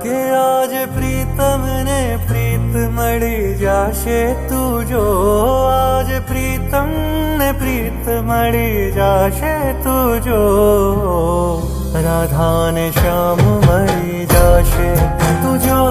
કે આજ પ્રીતમ ને પ્રીત મળી જાશે તું જો, આજ પ્રીતમ ને પ્રીત મળી જાશે તું જો, રાધા ને શ્યામ મળી જાશે તું જો.